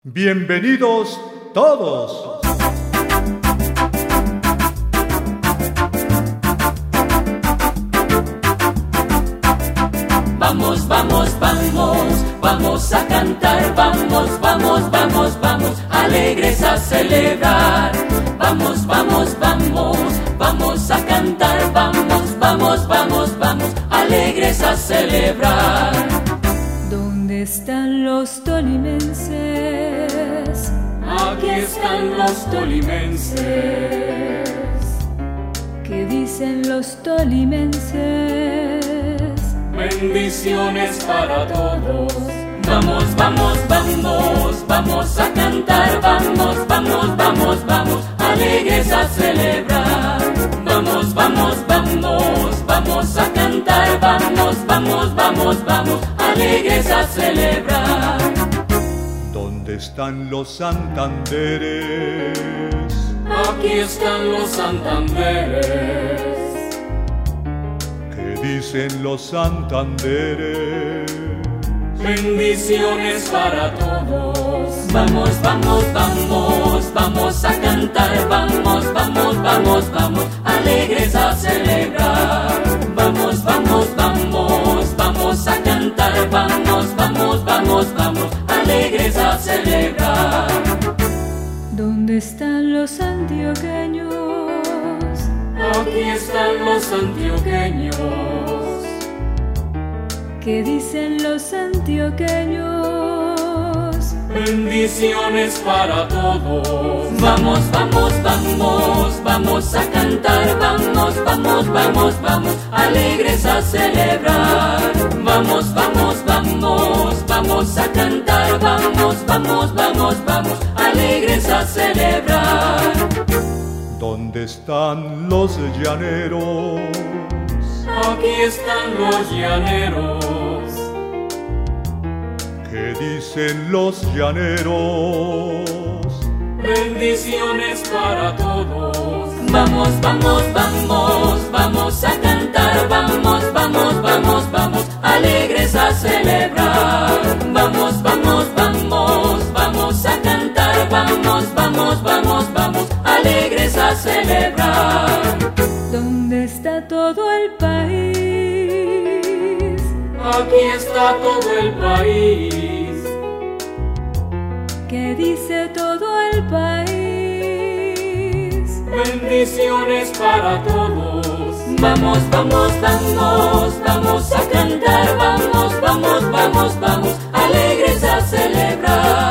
Bienvenidos todos. Vamos, vamos, vamos, vamos a cantar, vamos, vamos, vamos, vamos, alegres a celebrar. Vamos, vamos, vamos, vamos a cantar, vamos, vamos, vamos, vamos, alegres a celebrar. ¿Dónde están los tolimenses? Aquí están los tolimenses. ¿Qué dicen los tolimenses? Bendiciones para todos. Vamos, vamos, vamos, vamos a cantar, vamos, vamos, vamos, vamos, alegres a celebrar. Vamos, vamos, vamos, vamos a cantar, vamos, vamos, vamos, vamos, alegres a celebrar. ¿Dónde están los Santanderes? Aquí están los Santanderes. ¿Qué dicen los Santanderes? Bendiciones para todos. Vamos, vamos, vamos, vamos a cantar, vamos, vamos, vamos, vamos, alegres a celebrar. Vamos, vamos, vamos, vamos a cantar, vamos, vamos, vamos, vamos, alegres a celebrar. ¿Dónde están los antioqueños? Aquí están los antioqueños. ¿Qué dicen los antioqueños? Bendiciones para todos. Vamos, vamos, vamos, vamos a cantar, vamos, vamos, vamos, vamos, alegres a celebrar. Vamos, vamos, vamos, vamos a cantar, vamos, vamos, vamos, vamos, alegres a celebrar. ¿Dónde están los llaneros? Aquí están los llaneros. ¿Qué dicen los llaneros? Bendiciones para todos. Vamos, vamos, vamos, vamos a cantar, vamos, vamos, vamos, vamos, alegres a celebrar. Vamos, vamos, vamos, vamos a cantar, vamos, vamos, vamos, vamos, alegres a celebrar. ¿Dónde está todo el país? Aquí está todo el país. ¿Qué dice todo el país? Bendiciones para todos. Vamos, vamos, vamos, vamos a cantar, vamos, vamos, vamos, vamos, alegres a celebrar.